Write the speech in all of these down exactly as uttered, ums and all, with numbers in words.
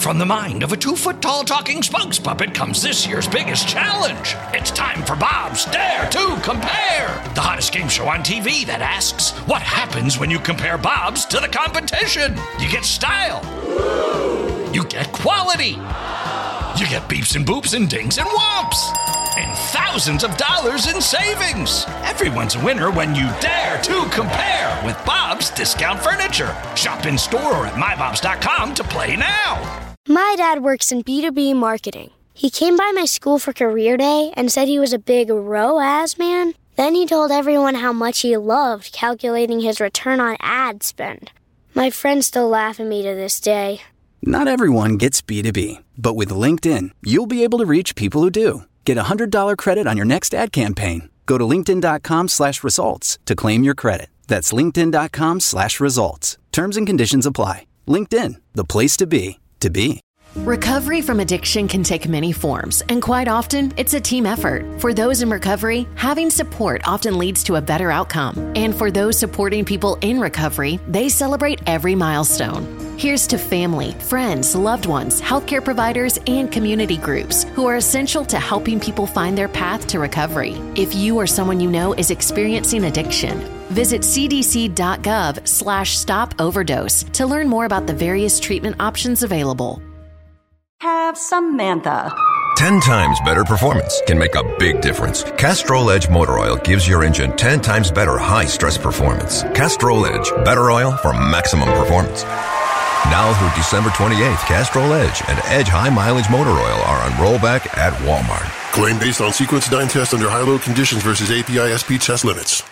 from the mind of a two-foot-tall talking spokes puppet comes this year's biggest challenge. It's time for Bob's Dare to Compare, the hottest game show on T V that asks, what happens when you compare Bobs to the competition? You get style. You get quality. You get beeps and boops and dings and whomps. And thousands of dollars in savings. Everyone's a winner when you dare to compare with Bob's Discount Furniture. Shop in store or at my bobs dot com to play now. My dad works in B two B marketing. He came by my school for career day and said he was a big R O A S man. Then he told everyone how much he loved calculating his return on ad spend. My friends still laugh at me to this day. Not everyone gets B two B, but with LinkedIn, you'll be able to reach people who do. Get a one hundred dollars credit on your next ad campaign. Go to linkedin.com slash results to claim your credit. That's linkedin.com slash results. Terms and conditions apply. LinkedIn, the place to be, to be. Recovery from addiction can take many forms, and quite often, it's a team effort. For those in recovery, having support often leads to a better outcome. And for those supporting people in recovery, they celebrate every milestone. Here's to family, friends, loved ones, healthcare providers, and community groups who are essential to helping people find their path to recovery. If you or someone you know is experiencing addiction, visit cdc.gov slash stop overdose to learn more about the various treatment options available. Have Samantha. Ten times better performance can make a big difference. Castrol Edge Motor Oil gives your engine ten times better high-stress performance. Castrol Edge, better oil for maximum performance. Now through December twenty-eighth, Castrol Edge and Edge High Mileage Motor Oil are on rollback at Walmart. Claim based on sequence nine test under high-load conditions versus A P I S P test limits.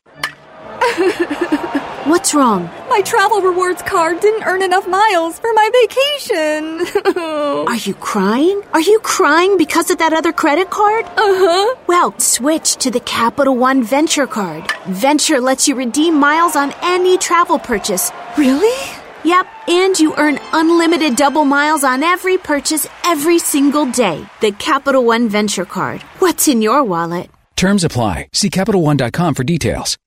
What's wrong? My travel rewards card didn't earn enough miles for my vacation. Are you crying? Are you crying because of that other credit card? Uh-huh. Well, switch to the Capital One Venture Card. Venture lets you redeem miles on any travel purchase. Really? Yep, and you earn unlimited double miles on every purchase every single day. The Capital One Venture Card. What's in your wallet? Terms apply. See Capital One dot com for details.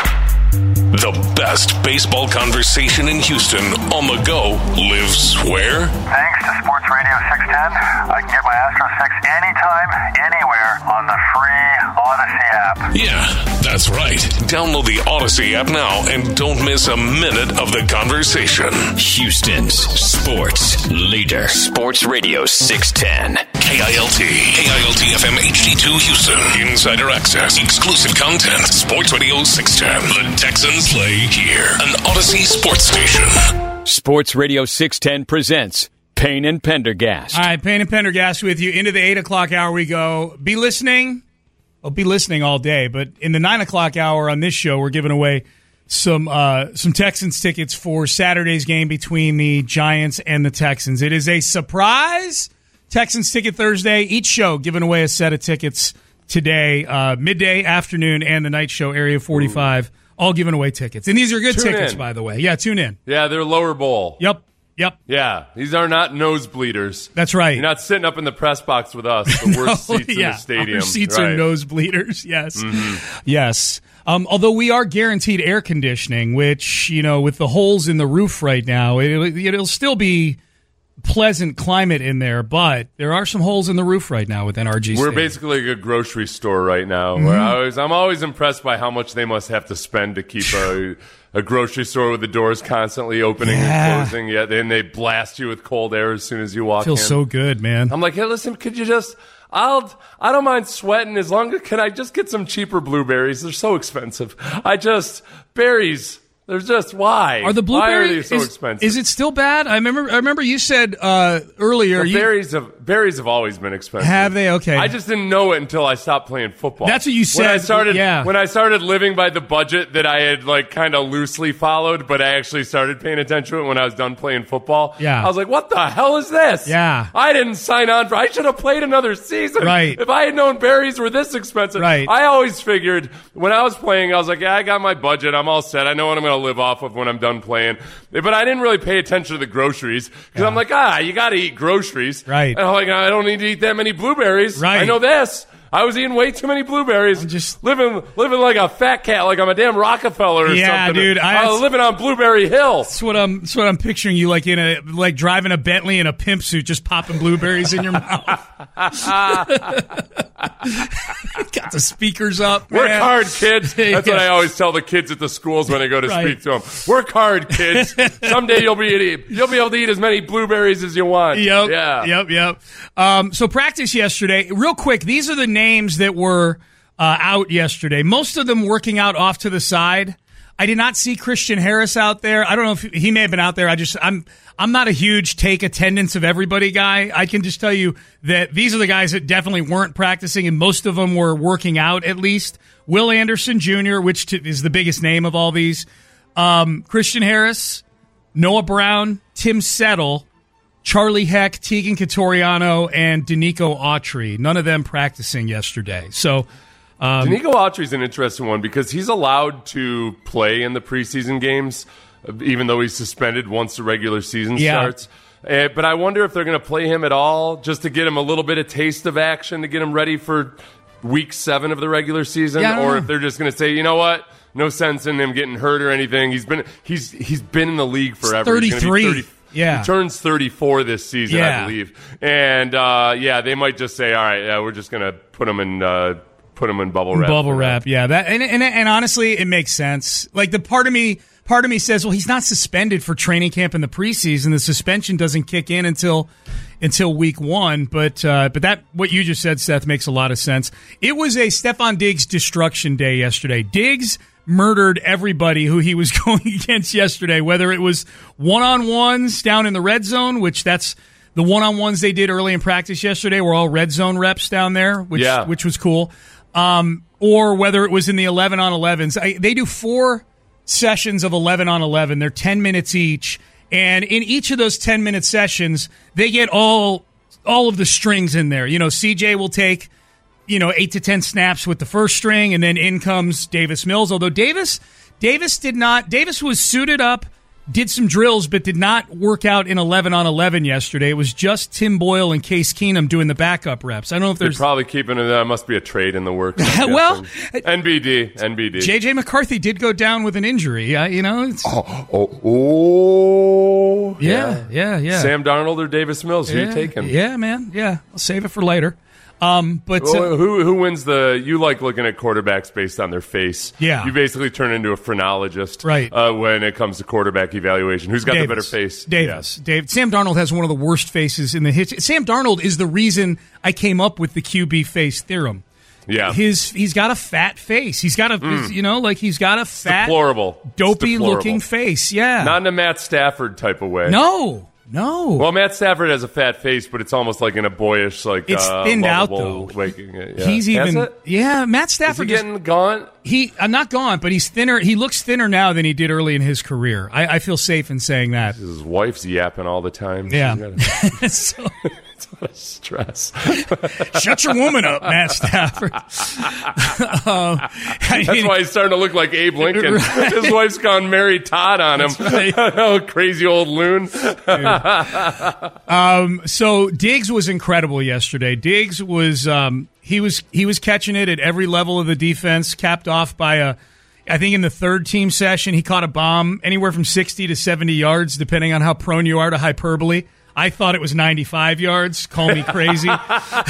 The best baseball conversation in Houston on the go lives where? Thanks to Sports Radio six ten, I can get my Astros fix anytime, anywhere on the free Odyssey app. Yeah, that's right. Download the Odyssey app now and don't miss a minute of the conversation. Houston's sports leader. Sports Radio six ten. K I L T. K I L T F M H D two Houston. Insider access. Exclusive content. Sports Radio six ten. The Texans play here. An Odyssey sports station. Sports Radio six ten presents Payne and Pendergast. All right, Payne and Pendergast with you. Into the eight o'clock hour we go. Be listening. I'll be listening all day, but in the nine o'clock hour on this show, we're giving away some uh, some Texans tickets for Saturday's game between the Giants and the Texans. It is a surprise Texans Ticket Thursday. Each show giving away a set of tickets today, uh, midday, afternoon, and the night show, Area forty-five, Ooh. all giving away tickets. And these are good tune tickets, in. by the way. Yeah, tune in. Yeah, they're lower bowl. Yep, yep. Yeah, these are not nosebleeders. That's right. You're not sitting up in the press box with us, the no, worst seats yeah, in the stadium. Our seats right. are nosebleeders, yes. Mm-hmm. Yes. Um, although we are guaranteed air conditioning, which, you know, with the holes in the roof right now, it, it'll still be pleasant climate in there, but there are some holes in the roof right now with N R G We're Stadium. basically like a grocery store right now. Mm-hmm. Where I always, I'm always impressed by how much they must have to spend to keep a, a grocery store with the doors constantly opening yeah. and closing. Yeah, then they blast you with cold air as soon as you walk Feels in. so good, man. I'm like, hey, listen, could you just... I'll, I don't mind sweating as long as, can I just get some cheaper blueberries? They're so expensive. I just, berries, they're just, why? Are the blueberries, why are they so is, expensive? Is it still bad? I remember I remember you said uh, earlier. Well, you, berries, have, berries have always been expensive. Have they? Okay. I just didn't know it until I stopped playing football. That's what you said. When I started, yeah. when I started living by the budget that I had like kind of loosely followed, but I actually started paying attention to it when I was done playing football. Yeah. I was like, what the hell is this? Yeah. I didn't sign on for, I should have played another season. Right. If I had known berries were this expensive. Right. I always figured when I was playing, I was like, yeah, I got my budget. I'm all set. I know what I'm going to live off of when I'm done playing. But I didn't really pay attention to the groceries because yeah. I'm like, ah, you got to eat groceries. Right. And I'm like, I don't need to eat that many blueberries. Right. I know this. I was eating way too many blueberries. I'm just living living like a fat cat, like I'm a damn Rockefeller or yeah, something. dude. I was living on Blueberry Hill. That's what I'm. That's what I'm picturing you like in a like driving a Bentley in a pimp suit, just popping blueberries in your mouth. Got the speakers up. Man. Work hard, kids. That's yeah. what I always tell the kids at the schools when I go to right. speak to them. Work hard, kids. Someday you'll be eating, you'll be able to eat as many blueberries as you want. Yep. Yeah. Yep. Yep. Um, so practice yesterday. Real quick, these are the names that were uh, out yesterday. Most of them working out off to the side. I did not see Christian Harris out there. I don't know if he may have been out there. I just I'm I'm not a huge take attendance of everybody guy. I can just tell you that these are the guys that definitely weren't practicing, and most of them were working out at least. Will Anderson Junior, which t- is the biggest name of all these. Um, Christian Harris, Noah Brown, Tim Settle, Charlie Heck, Tegan Catoriano, and Danico Autry. None of them practicing yesterday. So. Um, Danico Autry's an interesting one because he's allowed to play in the preseason games, even though he's suspended once the regular season yeah. starts. Uh, but I wonder if they're going to play him at all just to get him a little bit of taste of action to get him ready for week seven of the regular season, yeah, or if they're just going to say, you know what, no sense in him getting hurt or anything. He's been he's he's been in the league forever. thirty-three. He's thirty, yeah, he turns thirty-four this season, yeah. I believe. And uh, yeah, they might just say, all right, yeah, we're just going to put him in. Uh, Put them in bubble wrap. Bubble wrap, that. yeah. That and, and and honestly, it makes sense. Like the part of me, part of me says, well, he's not suspended for training camp in the preseason. The suspension doesn't kick in until until week one. But uh, but that what you just said, Seth, makes a lot of sense. It was a Stefon Diggs destruction day yesterday. Diggs murdered everybody who he was going against yesterday. Whether it was one on ones down in the red zone, which that's. The one-on-ones they did early in practice yesterday were all red zone reps down there, which yeah. which was cool. Um, or whether it was in the eleven on elevens. I, they do four sessions of eleven on eleven. They're ten minutes each. And in each of those ten-minute sessions, they get all all of the strings in there. You know, C J will take, you know, eight to ten snaps with the first string, and then in comes Davis Mills. Although Davis, Davis did not – Davis was suited up, did some drills, but did not work out in eleven on eleven yesterday. It was just Tim Boyle and Case Keenum doing the backup reps. I don't know if there's... They're probably keeping it... That must be a trade in the works. Well... N B D. N B D. J J McCarthy did go down with an injury. Uh, you know, it's... Oh, oh, oh. Yeah, yeah, yeah. Sam Darnold or Davis Mills? Who yeah, you taking? Yeah, man. Yeah. I'll save it for later. Um, but uh, well, who who wins the? You like looking at quarterbacks based on their face. Yeah, you basically turn into a phrenologist, right? Uh, when it comes to quarterback evaluation, who's got Davis. the better face? Davis. Yeah. Dave. Sam Darnold has one of the worst faces in the history. Sam Darnold is the reason I came up with the Q B face theorem. Yeah, his he's got a fat face. He's got a mm. you know like he's got a fat, deplorable, dopey deplorable. looking face. Yeah, not in a Matt Stafford type of way. No. No. Well, Matt Stafford has a fat face, but it's almost like in a boyish, like it's uh, thinned out though. Waking it. Yeah. He's even, it? yeah. Matt Stafford is he getting gaunt. He, I'm not gaunt, but he's thinner. He looks thinner now than he did early in his career. I, I feel safe in saying that. His wife's yapping all the time. Yeah. Gotta, so, it's a lot of stress. Shut your woman up, Matt Stafford. um, That's mean, why he's starting to look like Abe Lincoln. Right. His wife's gone Mary Todd on him. Right. Oh, crazy old loon. um, so Diggs was incredible yesterday. Diggs was um, he was he was catching it at every level of the defense. Capped off by a, I think in the third team session he caught a bomb anywhere from sixty to seventy yards, depending on how prone you are to hyperbole. I thought it was ninety-five yards. Call me crazy. You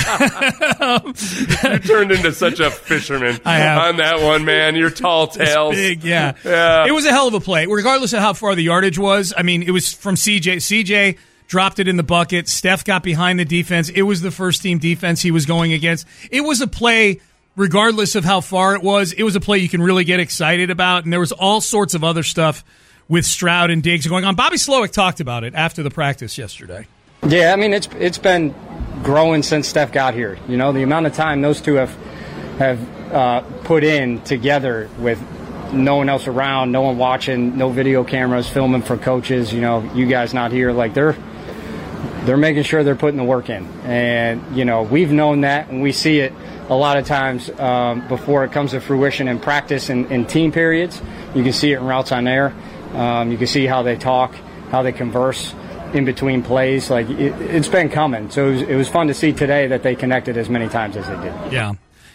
turned into such a fisherman I have. on that one, man. Your tall tales. It's big, yeah. yeah. It was a hell of a play, regardless of how far the yardage was. I mean, it was from C J. C J dropped it in the bucket. Steph got behind the defense. It was the first team defense he was going against. It was a play, regardless of how far it was, it was a play you can really get excited about. And there was all sorts of other stuff with Stroud and Diggs going on. Bobby Slowick talked about it after the practice yesterday. Yeah, I mean, it's it's been growing since Steph got here. You know, the amount of time those two have have uh, put in together with no one else around, no one watching, no video cameras filming for coaches, you know, you guys not here. Like, they're they're making sure they're putting the work in. And, you know, we've known that, and we see it a lot of times um, before it comes to fruition in practice and in team periods. You can see it in routes on air. Um, you can see how they talk, how they converse in between plays. Like, it, it's been coming. So it was, it was fun to see today that they connected as many times as they did. Yeah.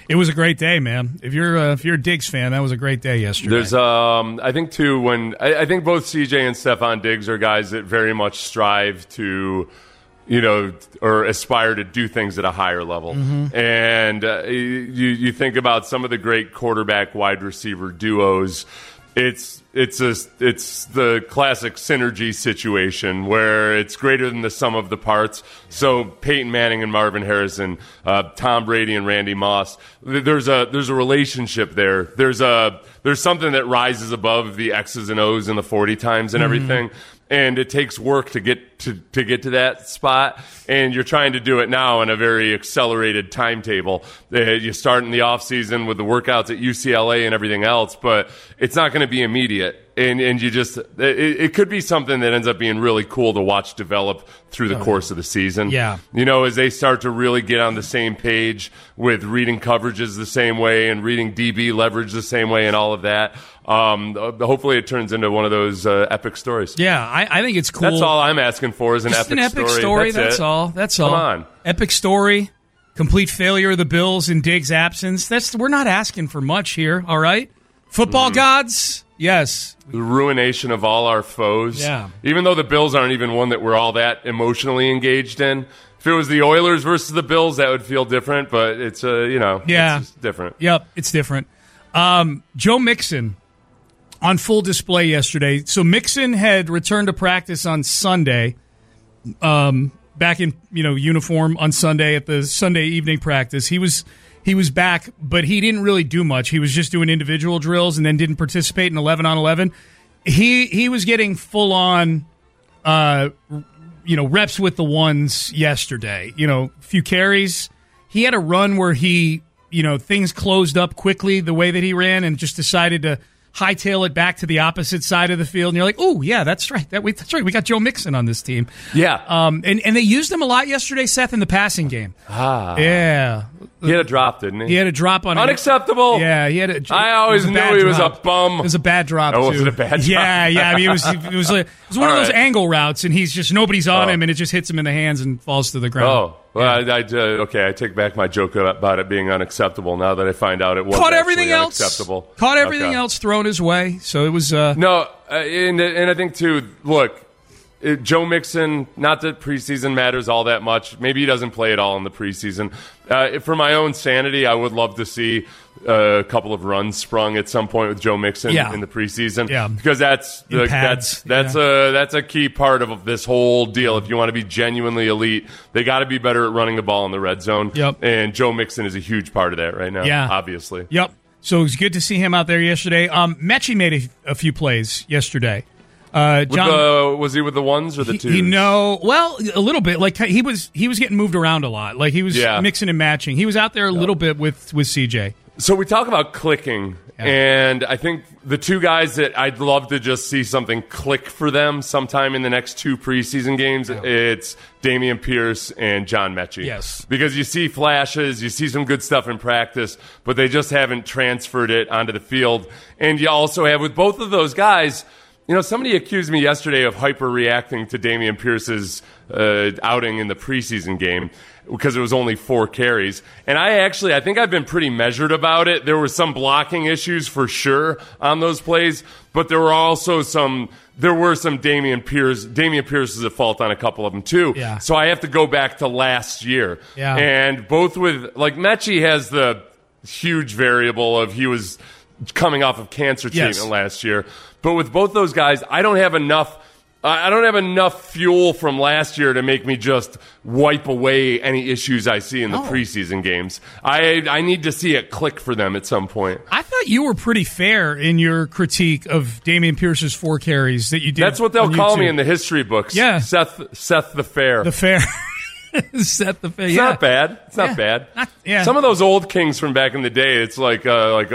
It was a great day, man. If you're uh, if you're a Diggs fan, that was a great day yesterday. There's, um, I think, too, when I, I think both C J and Stephon Diggs are guys that very much strive to, you know, or aspire to do things at a higher level. Mm-hmm. And uh, you you think about some of the great quarterback wide receiver duos. It's it's a it's the classic synergy situation where it's greater than the sum of the parts. So Peyton Manning and Marvin Harrison, uh, Tom Brady and Randy Moss. There's a there's a relationship there. There's a there's something that rises above the X's and O's and the forty times and everything. Mm-hmm. And it takes work to get to, to get to that spot, and you're trying to do it now in a very accelerated timetable. Uh, you start in the off season with the workouts at U C L A and everything else, but it's not going to be immediate. And and you just it, it could be something that ends up being really cool to watch develop through the oh, course of the season. Yeah, you know, as they start to really get on the same page with reading coverages the same way and reading D B leverage the same way and all of that. Um, hopefully it turns into one of those uh, epic stories. Yeah, I, I think it's cool. That's all I'm asking for is an Just epic, an epic story. story. That's, that's all. That's all. Come on. Epic story. Complete failure of the Bills in Diggs' absence. That's we're not asking for much here. All right, football mm. gods. Yes. The ruination of all our foes. Yeah. Even though the Bills aren't even one that we're all that emotionally engaged in. If it was the Oilers versus the Bills, that would feel different. But it's uh, you know, yeah, it's just different. Yep, it's different. Um, Joe Mixon on full display yesterday. So Mixon had returned to practice on Sunday, um, back in you know uniform on Sunday at the Sunday evening practice. He was he was back, but he didn't really do much. He was just doing individual drills and then didn't participate in eleven on eleven. He he was getting full on, uh, you know, reps with the ones yesterday. You know, a few carries. He had a run where he you know things closed up quickly the way that he ran and just decided to hightail it back to the opposite side of the field, and you're like, "Oh, yeah, that's right. That we, that's right. We got Joe Mixon on this team." Yeah, um, and and they used him a lot yesterday, Seth, in the passing game. Ah, yeah. He had a drop, didn't he? He had a drop on unacceptable. It. Yeah, he had a. I always knew he was drop. a bum. It was a bad drop. Oh, too. was it a bad drop? Yeah, yeah. I mean, it was it was like, it was one All of those right. angle routes, and he's just nobody's on oh. him, and it just hits him in the hands and falls to the ground. Oh. Well, yeah. I, I, uh, okay, I take back my joke about it being unacceptable now that I find out it was Caught everything else. unacceptable. Caught everything okay. else thrown his way, so it was... Uh, no, uh, and, and I think, too, look, it, Joe Mixon, not that preseason matters all that much. Maybe he doesn't play at all in the preseason. Uh, for my own sanity, I would love to see uh, a couple of runs sprung at some point with Joe Mixon yeah. in the preseason. Yeah. Because that's the, that's that's yeah. a that's a key part of this whole deal. If you want to be genuinely elite, they got to be better at running the ball in the red zone. Yep. And Joe Mixon is a huge part of that right now. Yeah. Obviously. Yep. So it was good to see him out there yesterday. Um, Mechie made a, a few plays yesterday. Uh, John, the, was he with the ones or the twos? You know, well, a little bit. Like he was, he was getting moved around a lot. Like he was yeah. mixing and matching. He was out there a little bit with with C J. So we talk about clicking, yeah. and I think the two guys that I'd love to just see something click for them sometime in the next two preseason games, yeah. it's Dameon Pierce and John Mechie. Yes. Because you see flashes, you see some good stuff in practice, but they just haven't transferred it onto the field. And you also have, with both of those guys, you know, somebody accused me yesterday of hyper-reacting to Dameon Pierce's uh, outing in the preseason game because it was only four carries. And I actually, I think I've been pretty measured about it. There were some blocking issues for sure on those plays, but there were also some, there were some Dameon Pierce, Dameon Pierce is at fault on a couple of them too. Yeah. So I have to go back to last year. Yeah. And both with, like Mechie has the huge variable of he was coming off of cancer treatment yes. last year. But with both those guys, I don't have enough I don't have enough fuel from last year to make me just wipe away any issues I see in the oh. preseason games. I I need to see it click for them at some point. I thought you were pretty fair in your critique of Dameon Pierce's four carries that you did. That's what they'll call YouTube. me in the history books. Yeah. Seth Seth the Fair. The Fair. Seth the Fair. It's yeah. not bad. It's not yeah. bad. Not, yeah. Some of those old kings from back in the day, it's like uh, like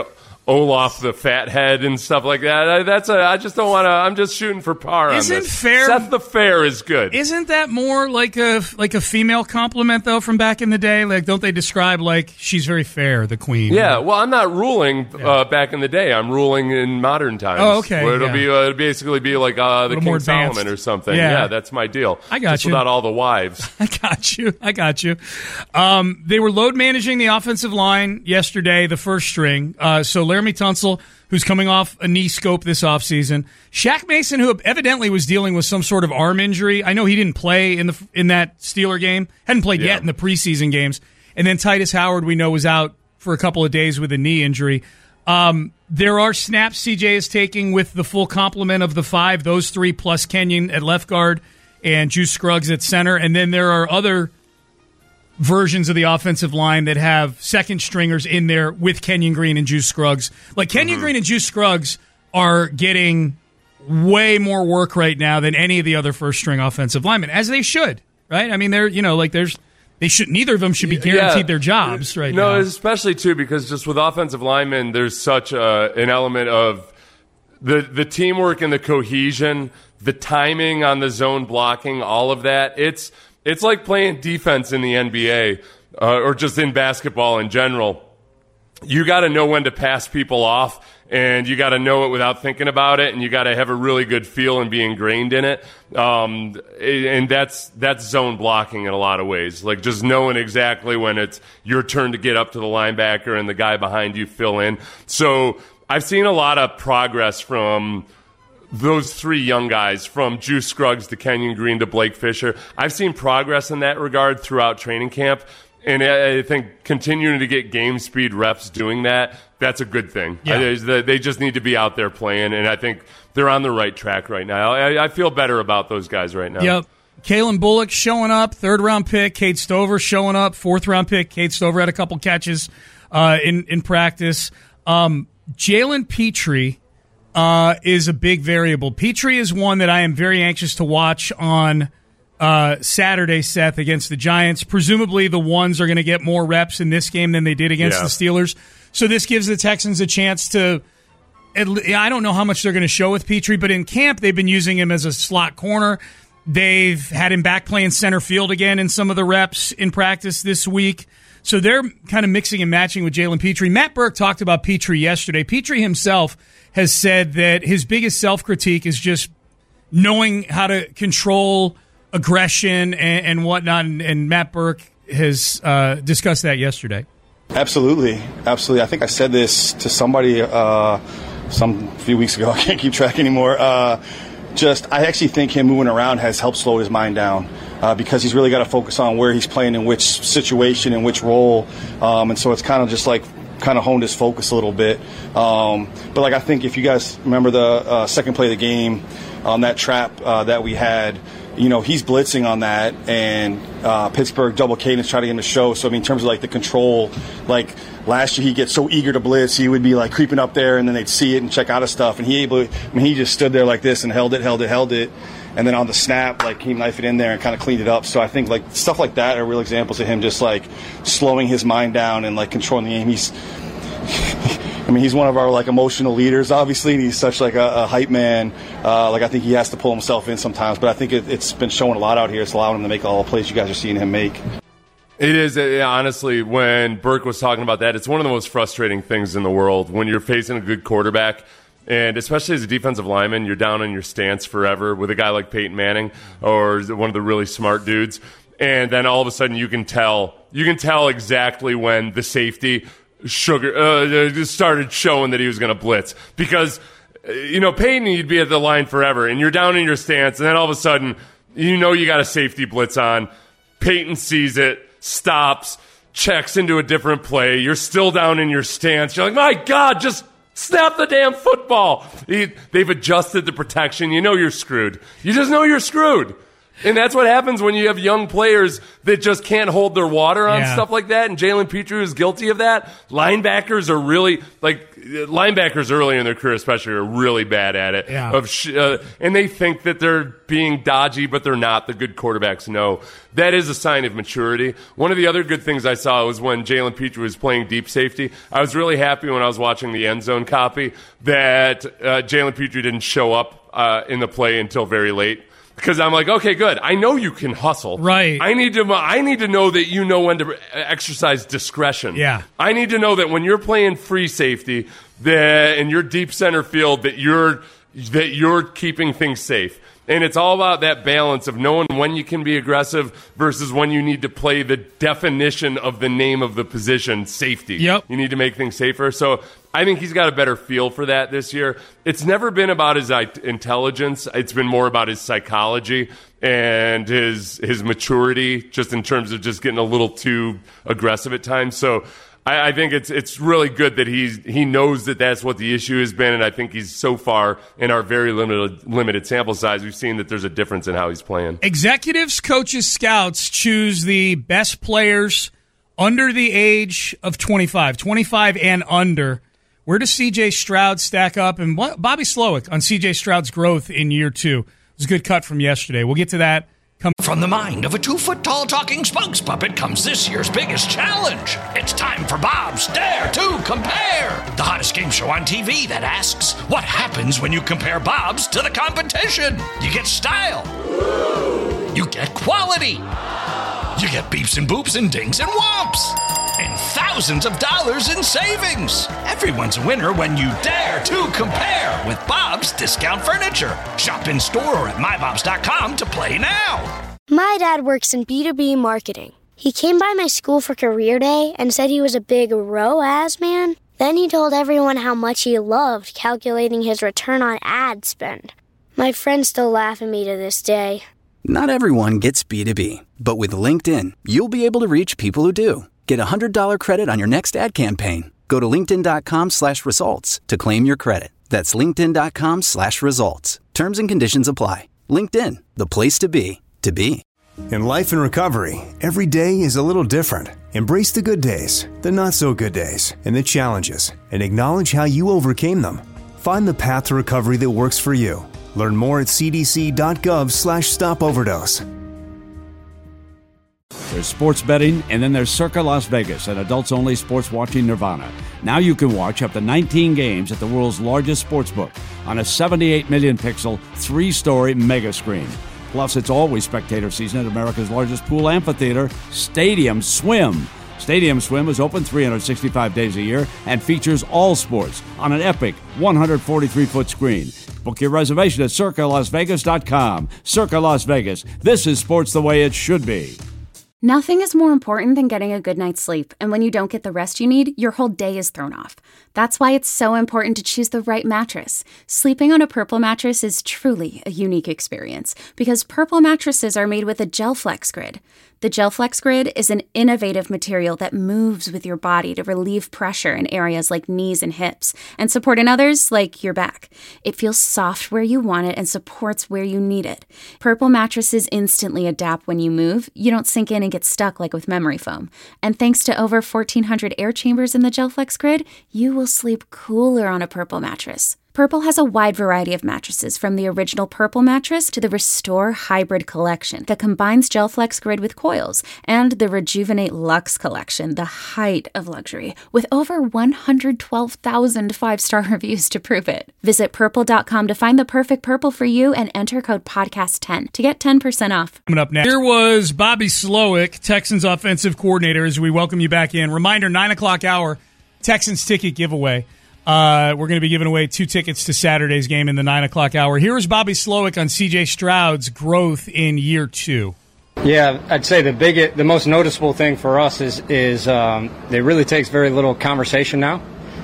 Olaf the fathead and stuff like that. That's a, I just don't want to. I'm just shooting for par on Isn't this. fair? Seth the Fair is good. Isn't that more like a like a female compliment though from back in the day? Like, don't they describe like she's very fair, the queen? Yeah. Well, I'm not ruling Yeah. uh, back in the day. I'm ruling in modern times. Oh, okay, Where it'll yeah. be uh, it'll basically be like uh, the little more King Solomon advanced. or something. Yeah. Yeah. That's my deal. I got Just you. Without all the wives. I got you. I got you. Um, they were load managing the offensive line yesterday, the first string. Uh, so Laramie Tunsil, who's coming off a knee scope this offseason. Shaq Mason, who evidently was dealing with some sort of arm injury. I know he didn't play in the in that Steeler game. Hadn't played Yeah. yet in the preseason games. And then Titus Howard, we know, was out for a couple of days with a knee injury. Um, there are snaps C J is taking with the full complement of the five, those three plus Kenyon at left guard and Juice Scruggs at center. And then there are other versions of the offensive line that have second stringers in there with Kenyon Green and Juice Scruggs. Like Kenyon Mm-hmm. Green and Juice Scruggs are getting way more work right now than any of the other first string offensive linemen, as they should, right? I mean, they're, you know, like there's, they should, neither of them should be guaranteed Yeah. their jobs right no, now. especially too because just with offensive linemen, there's such a, an element of the the teamwork and the cohesion, the timing on the zone blocking, all of that. It's it's like playing defense in the N B A uh, or just in basketball in general. You got to know when to pass people off, and you got to know it without thinking about it, and you got to have a really good feel and be ingrained in it. Um, and that's that's zone blocking in a lot of ways, like just knowing exactly when it's your turn to get up to the linebacker and the guy behind you fill in. So I've seen a lot of progress from those three young guys, from Juice Scruggs to Kenyon Green to Blake Fisher. I've seen progress in that regard throughout training camp. And I think continuing to get game speed reps doing that, that's a good thing. Yeah. I, they just need to be out there playing, and I think they're on the right track right now. I, I feel better about those guys right now. Yep. Kalen Bullock showing up, third-round pick. Cade Stover showing up, fourth-round pick. Cade Stover had a couple catches uh, in, in practice. Um, Jalen Petrie uh, is a big variable. Petrie is one that I am very anxious to watch on Uh, Saturday, Seth, against the Giants. Presumably the ones are going to get more reps in this game than they did against Yeah. the Steelers. So this gives the Texans a chance to, at le- I don't know how much they're going to show with Petrie, but in camp they've been using him as a slot corner. They've had him back playing center field again in some of the reps in practice this week. So they're kind of mixing and matching with Jalen Petrie. Matt Burke talked about Petrie yesterday. Petrie himself has said that his biggest self-critique is just knowing how to control aggression and, and whatnot, and, and Matt Burke has uh, discussed that yesterday. Absolutely, absolutely. I think I said this to somebody uh, some few weeks ago. I can't keep track anymore. Uh, just, I actually think him moving around has helped slow his mind down uh, because he's really got to focus on where he's playing in which situation and which role, um, and so it's kind of just like kind of honed his focus a little bit. Um, but like I think if you guys remember the uh, second play of the game on that trap uh, that we had. You know, he's blitzing on that, and uh, Pittsburgh double cadence trying to get him to show. So, I mean, in terms of, like, the control, like, last year he gets so eager to blitz, he would be, like, creeping up there, and then they'd see it and check out his stuff. And he able, I mean, he just stood there like this and held it, held it, held it. And then on the snap, like, he knifed it in there and kind of cleaned it up. So I think, like, stuff like that are real examples of him just, like, slowing his mind down and, like, controlling the game. He's... I mean, he's one of our, like, emotional leaders, obviously, and he's such, like, a, a hype man. Uh, like, I think he has to pull himself in sometimes, but I think it, it's been showing a lot out here. It's allowing him to make all the plays you guys are seeing him make. It is, uh, honestly, when Burke was talking about that, it's one of the most frustrating things in the world when you're facing a good quarterback, and especially as a defensive lineman, you're down in your stance forever with a guy like Peyton Manning or one of the really smart dudes, and then all of a sudden you can tell, you can tell exactly when the safety Sugar uh, just started showing that he was going to blitz because, uh, you know, Peyton, you'd be at the line forever, and you're down in your stance, and then all of a sudden, you know you got a safety blitz on. Peyton sees it, stops, checks into a different play. You're still down in your stance. You're like, my God, just snap the damn football. He, they've adjusted the protection. You know you're screwed. You just know you're screwed. And that's what happens when you have young players that just can't hold their water on Yeah. stuff like that. And Jalen Petrie is guilty of that. Linebackers are really, like, linebackers early in their career especially are really bad at it. Yeah. Of sh- uh, and they think that they're being dodgy, but they're not. The good quarterbacks know. That is a sign of maturity. One of the other good things I saw was when Jalen Petrie was playing deep safety. I was really happy when I was watching the end zone copy that uh, Jalen Petrie didn't show up uh, in the play until very late. Because I'm like, okay, good. I know you can hustle. Right. I need to. I need to know that you know when to exercise discretion. Yeah. I need to know that when you're playing free safety, that in your deep center field, that you're that you're keeping things safe. And it's all about that balance of knowing when you can be aggressive versus when you need to play the definition of the name of the position, safety. Yep. You need to make things safer. So I think he's got a better feel for that this year. It's never been about his intelligence. It's been more about his psychology and his his maturity, just in terms of just getting a little too aggressive at times. So I, I think it's it's really good that he's he knows that that's what the issue has been, and I think he's so far in our very limited limited sample size, we've seen that there's a difference in how he's playing. Executives, coaches, scouts choose the best players under the age of twenty-five, twenty-five and under. Where does C J Stroud stack up? And what, Bobby Slowick on C J Stroud's growth in year two. It was a good cut from yesterday. We'll get to that. Come From the mind of a two-foot-tall talking spokes puppet comes this year's biggest challenge. It's time for Bob's Dare to Compare, the hottest game show on T V that asks, what happens when you compare Bob's to the competition? You get style. You get quality. You get beeps and boops and dings and whomps. And thousands of dollars in savings. Everyone's a winner when you dare to compare with Bob's Discount Furniture. Shop in store or at my bobs dot com to play now. My dad works in B two B marketing. He came by my school for career day and said he was a big R O A S man. Then he told everyone how much he loved calculating his return on ad spend. My friends still laugh at me to this day. Not everyone gets B two B, but with LinkedIn, you'll be able to reach people who do. Get a one hundred dollars credit on your next ad campaign. Go to linkedin.com slash results to claim your credit. That's linkedin.com slash results. Terms and conditions apply. LinkedIn, the place to be, to be. In life and recovery, every day is a little different. Embrace the good days, the not so good days, and the challenges, and acknowledge how you overcame them. Find the path to recovery that works for you. Learn more at cdc.gov slash stop overdose. There's sports betting, and then there's Circa Las Vegas, an adults-only sports watching nirvana. Now you can watch up to nineteen games at the world's largest sportsbook on a seventy-eight million pixel, three-story mega screen. Plus, it's always spectator season at America's largest pool amphitheater, Stadium Swim. Stadium Swim is open three hundred sixty-five days a year and features all sports on an epic one hundred forty-three foot screen. Book your reservation at circa las vegas dot com. Circa Las Vegas. This is sports the way it should be. Nothing is more important than getting a good night's sleep, and when you don't get the rest you need, your whole day is thrown off. That's why it's so important to choose the right mattress. Sleeping on a Purple mattress is truly a unique experience, because Purple mattresses are made with a GelFlex Grid. The GelFlex Grid is an innovative material that moves with your body to relieve pressure in areas like knees and hips, and support in others like your back. It feels soft where you want it and supports where you need it. Purple mattresses instantly adapt when you move. You don't sink in and get stuck like with memory foam. And thanks to over fourteen hundred air chambers in the GelFlex Grid, you will sleep cooler on a Purple mattress. Purple has a wide variety of mattresses, from the original Purple mattress to the Restore Hybrid collection that combines GelFlex Grid with coils, and the Rejuvenate Luxe collection, the height of luxury, with over one hundred twelve thousand five-star reviews to prove it. Visit purple dot com to find the perfect Purple for you and enter code podcast ten to get ten percent off. Coming up next, here was Bobby Slowick, Texans offensive coordinator, as we welcome you back in. Reminder, nine o'clock hour, Texans ticket giveaway. Uh, we're going to be giving away two tickets to Saturday's game in the nine o'clock hour. Here's Bobby Slowick on C J Stroud's growth in year two. Yeah, I'd say the big, the most noticeable thing for us is is um, it really takes very little conversation now.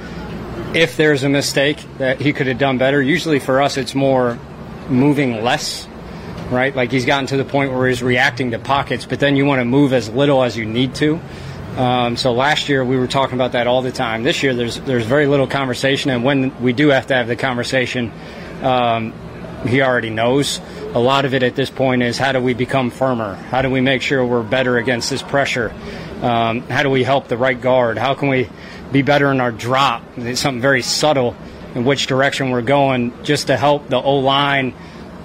If there's a mistake that he could have done better, usually for us it's more moving less, right? Like he's gotten to the point where he's reacting to pockets, but then you want to move as little as you need to. Um, so last year we were talking about that all the time. This year there's there's very little conversation, and when we do have to have the conversation, um, he already knows. a lot of it at this point is how do we become firmer? How do we make sure we're better against this pressure? Um, how do we help the right guard? How can we be better in our drop? It's something very subtle in which direction we're going just to help the O-line.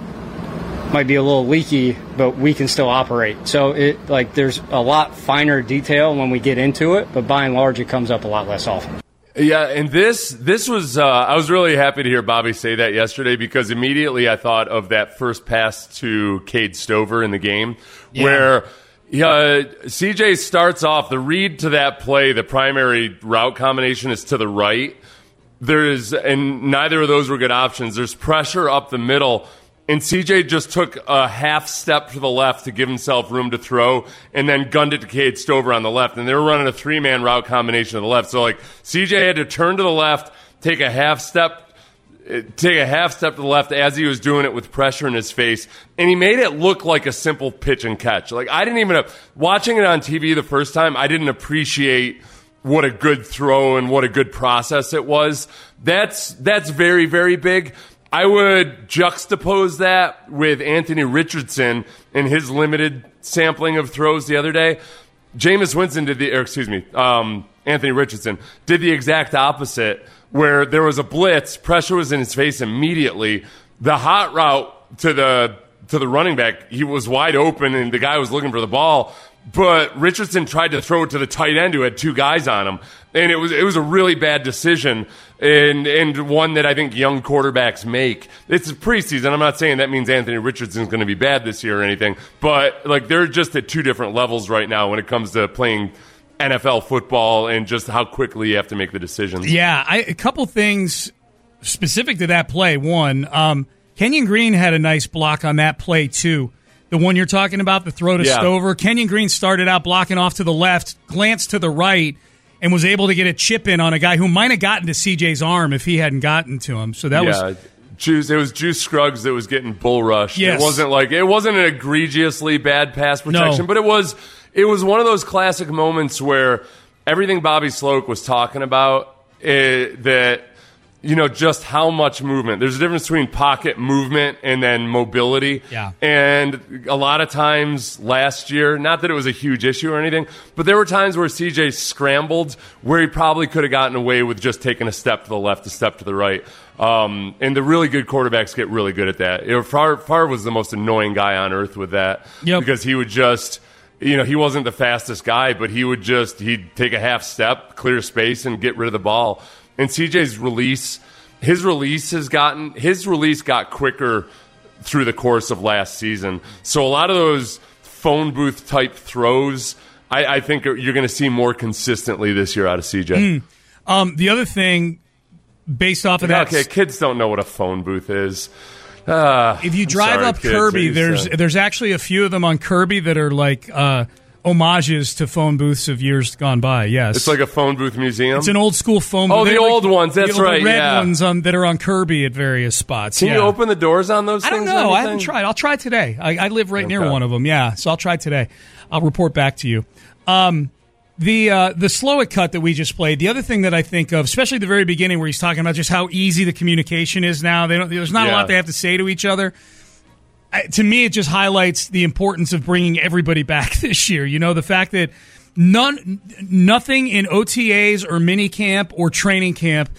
Might be a little leaky, but we can still operate. So it like there's a lot finer detail when we get into it, but by and large it comes up a lot less often. Yeah, and this this was uh, I was really happy to hear Bobby say that yesterday, because immediately I thought of that first pass to Cade Stover in the game, yeah. where uh, C J starts off the read to that play. The primary route combination is to the right. There is, and neither of those were good options. There's pressure up the middle. And C J just took a half step to the left to give himself room to throw, and then gunned it to Cade Stover on the left. And they were running a three-man route combination to the left. So, like, C J had to turn to the left, take a half step, take a half step to the left as he was doing it with pressure in his face. And he made it look like a simple pitch and catch. Like, I didn't even, watching it on T V the first time, I didn't appreciate what a good throw and what a good process it was. That's, that's very, very big. I would juxtapose that with Anthony Richardson and his limited sampling of throws the other day. Jameis Winston did the, or excuse me, um, Anthony Richardson did the exact opposite, where there was a blitz, pressure was in his face immediately. The hot route to the to the running back, he was wide open and the guy was looking for the ball. But Richardson tried to throw it to the tight end who had two guys on him. And it was it was a really bad decision, and and one that I think young quarterbacks make. It's preseason. I'm not saying that means Anthony Richardson's going to be bad this year or anything, but like they're just at two different levels right now when it comes to playing N F L football and just how quickly you have to make the decisions. Yeah, I, a couple things specific to that play. One, um, Kenyon Green had a nice block on that play too. The one you're talking about, the throw to yeah. Stover. Kenyon Green started out blocking off to the left, glanced to the right, and was able to get a chip in on a guy who might have gotten to C J's arm if he hadn't gotten to him. So that yeah. was Juice. It was Juice Scruggs that was getting bull rushed. Yes. It wasn't like it wasn't an egregiously bad pass protection, no. but it was it was one of those classic moments where everything Bobby Sloak was talking about it, that. You know, just how much movement. There's a difference between pocket movement and then mobility. Yeah. And a lot of times last year, not that it was a huge issue or anything, but there were times where C J scrambled where he probably could have gotten away with just taking a step to the left, a step to the right. Um, and the really good quarterbacks get really good at that. You know, Favre, Favre was the most annoying guy on earth with that. Yep. Because he would just... You know, he wasn't the fastest guy, but he would just, he'd take a half step, clear space, and get rid of the ball. And C J's release, his release has gotten, his release got quicker through the course of last season. So a lot of those phone booth type throws, I, I think you're going to see more consistently this year out of C J. Mm. Um, the other thing, based off of that. Okay, kids don't know what a phone booth is. Uh, if you drive sorry, up kids, Kirby, there's said. there's actually a few of them on Kirby that are like uh, homages to phone booths of years gone by. Yes, it's like a phone booth museum. It's an old school phone booth. Oh, the They're old like, ones. That's the, right. The red yeah. ones on, that are on Kirby at various spots. Can yeah. you open the doors on those? I don't things know. I haven't tried. I'll try today. I, I live right okay. near one of them. Yeah, so I'll try today. I'll report back to you. Um, The uh, the slow it cut that we just played, the other thing that I think of, especially the very beginning where he's talking about just how easy the communication is now. They don't, there's not yeah. a lot they have to say to each other. I, to me, it just highlights the importance of bringing everybody back this year. You know, the fact that none, nothing in O T As or mini camp or training camp,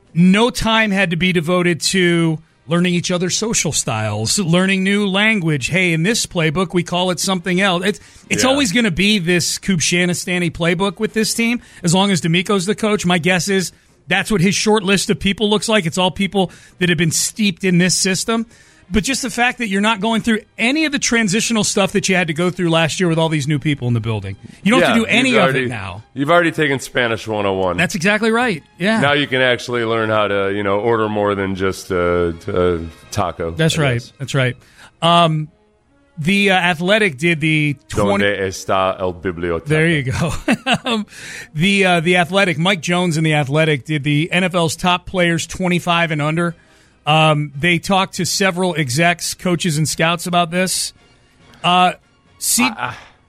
no time had to be devoted to learning each other's social styles, learning new language. Hey, in this playbook, we call it something else. It's it's yeah. always going to be this Kubshanistani playbook with this team, as long as D'Amico's the coach. My guess is that's what his short list of people looks like. It's all people that have been steeped in this system. But just the fact that you're not going through any of the transitional stuff that you had to go through last year with all these new people in the building. You don't yeah, have to do any of already, it now. You've already taken Spanish one oh one. That's exactly right. Yeah. Now you can actually learn how to, you know, order more than just a, a taco. That's I right. guess. That's right. Um, the uh, Athletic did the twenty. Donde está el biblioteca? There you go. um, the uh, the Athletic, Mike Jones in the Athletic did the N F L's top players twenty-five and under. Um, they talked to several execs, coaches, and scouts about this. Uh, see, I,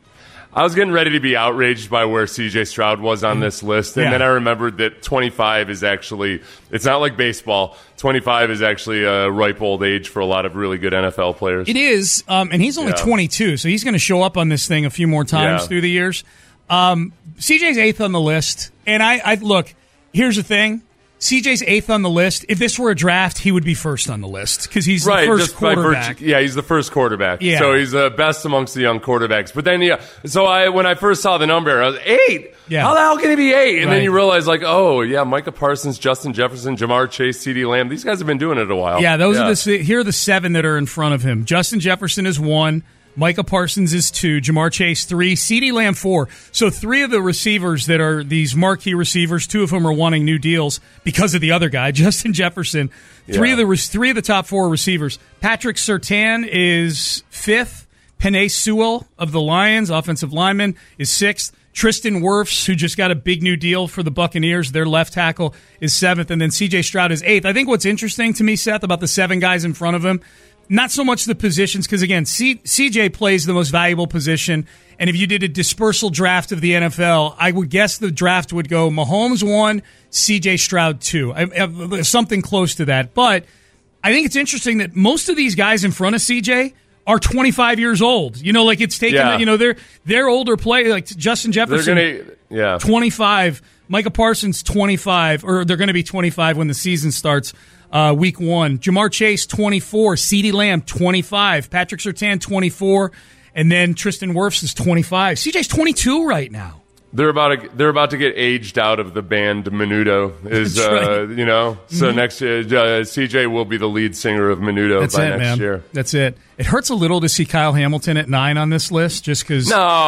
I was getting ready to be outraged by where C J Stroud was on this list, and Yeah. then I remembered that twenty-five is actually, it's not like baseball. twenty-five is actually a ripe old age for a lot of really good N F L players. It is, um, and he's only Yeah. twenty-two, so he's going to show up on this thing a few more times Yeah. through the years. Um, C J's eighth on the list, and I, I look, here's the thing. C J's eighth on the list. If this were a draft, he would be first on the list because he's right, the first just by quarterback. virtue- yeah, he's the first quarterback. Yeah. So he's the best amongst the young quarterbacks. But then, yeah, so I when I first saw the number, I was eight. Yeah. How the hell can he be eight? And Right. then you realize, like, oh, yeah, Micah Parsons, Justin Jefferson, Jamar Chase, CeeDee Lamb. These guys have been doing it a while. Yeah, those are the here are the seven that are in front of him. Justin Jefferson is one. Micah Parsons is two. Jamar Chase three. CeeDee Lamb four. So three of the receivers that are these marquee receivers, two of whom are wanting new deals because of the other guy, Justin Jefferson. Three Yeah. of the re- three of the top four receivers. Patrick Surtain is fifth. Penei Sewell of the Lions, offensive lineman, is sixth. Tristan Wirfs, who just got a big new deal for the Buccaneers, their left tackle, is seventh. And then C J Stroud is eighth. I think what's interesting to me, Seth, about the seven guys in front of him, not so much the positions, because, again, C- CJ plays the most valuable position. And if you did a dispersal draft of the N F L, I would guess the draft would go Mahomes one, C J Stroud two. I, I, something close to that. But I think it's interesting that most of these guys in front of C J are twenty-five years old. You know, like it's taken, Yeah. you know, they're, they're older players, like Justin Jefferson. They're gonna, yeah. twenty-five. Micah Parsons, twenty-five, or they're going to be twenty-five when the season starts. Uh, week one. Jamar Chase, twenty-four. CeeDee Lamb, twenty-five. Patrick Surtain, twenty-four. And then Tristan Wirfs is twenty-five. C J's twenty-two right now. They're about to they're about to get aged out of the band Menudo. Is That's right. uh, you know so Mhm. next year uh, C J will be the lead singer of Menudo That's by it, next man. year. That's it. It hurts a little to see Kyle Hamilton at nine on this list, just because.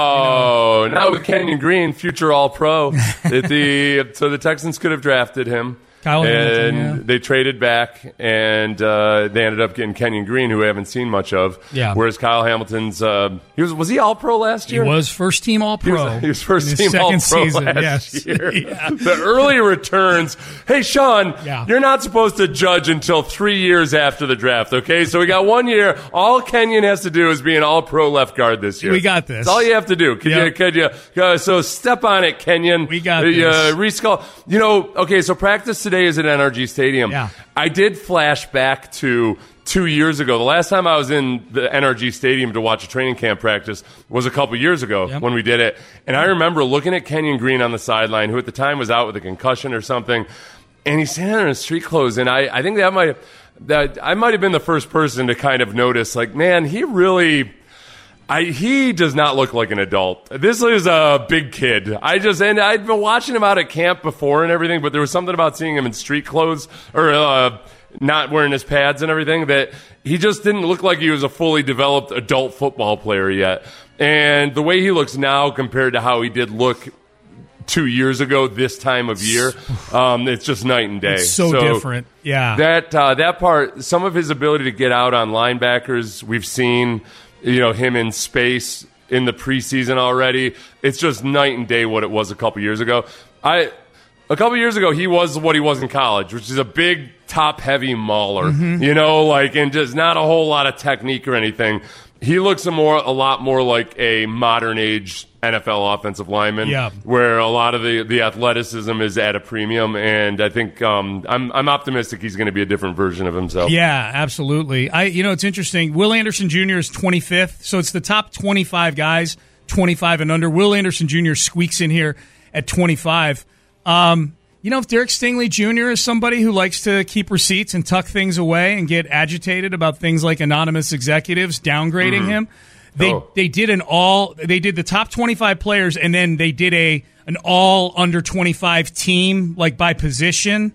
No, not with Kenyon Green, future All Pro. At the so the Texans could have drafted him. Kyle and Hamilton, yeah. they traded back, and uh, they ended up getting Kenyon Green, who we haven't seen much of. Yeah. Whereas Kyle Hamilton's uh, he was was he All Pro last He year? was first team All Pro. He was, he was first in his team All Pro second season, last yes. year. Yeah. The early returns. Hey, Sean, Yeah. you're not supposed to judge until three years after the draft. Okay, so we got one year. All Kenyon has to do is be an All Pro left guard this year. We got this. That's all you have to do. Could Yep. you? Could you? Uh, so step on it, Kenyon. We got uh, this. Reskull. You know. Okay, so practice today is at N R G Stadium. Yeah. I did flash back to two years ago. The last time I was in the N R G Stadium to watch a training camp practice was a couple years ago Yep. when we did it. And I remember looking at Kenyon Green on the sideline, who at the time was out with a concussion or something, and he's standing there in street clothes. And I, I think that might that I might have been the first person to kind of notice, like, man, he really. I, he does not look like an adult. This is a big kid. I just and I'd been watching him out at camp before and everything, but there was something about seeing him in street clothes or uh, not wearing his pads and everything that he just didn't look like he was a fully developed adult football player yet. And the way he looks now compared to how he did look two years ago this time of year, um, it's just night and day. It's so different. Yeah. That uh, that part, some of his ability to get out on linebackers, we've seen. You know, him in space in the preseason already. It's just night and day what it was a couple years ago. I a couple years ago he was what he was in college, which is a big top heavy mauler. Mhm. You know, like and just not a whole lot of technique or anything. He looks a more a lot more like a modern age N F L offensive lineman, Yeah. where a lot of the, the athleticism is at a premium, and I think um, I'm I'm optimistic he's going to be a different version of himself. Yeah, absolutely. I, you know, it's interesting. Will Anderson Junior is twenty-fifth, so it's the top twenty-five guys, twenty-five and under. Will Anderson Junior squeaks in here at twenty-five. Um, you know, if Derek Stingley Junior is somebody who likes to keep receipts and tuck things away and get agitated about things like anonymous executives downgrading Mhm. him, they Oh. they did an all they did the top twenty-five players, and then they did a an all under twenty-five team, like by position,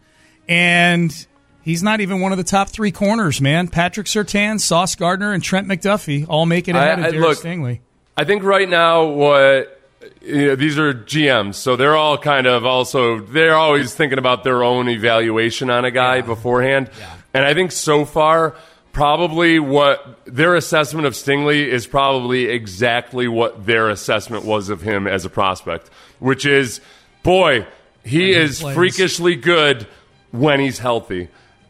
and he's not even one of the top three corners, man. Patrick Surtain, Sauce Gardner, and Trent McDuffie all make it ahead I- of I- Derek look, Stingley. I think right now what you know, these are G Ms, so they're all kind of also they're always thinking about their own evaluation on a guy beforehand. And I think so far, probably what their assessment of Stingley is probably exactly what their assessment was of him as a prospect, which is, boy, he When he is plays. freakishly good when he's healthy.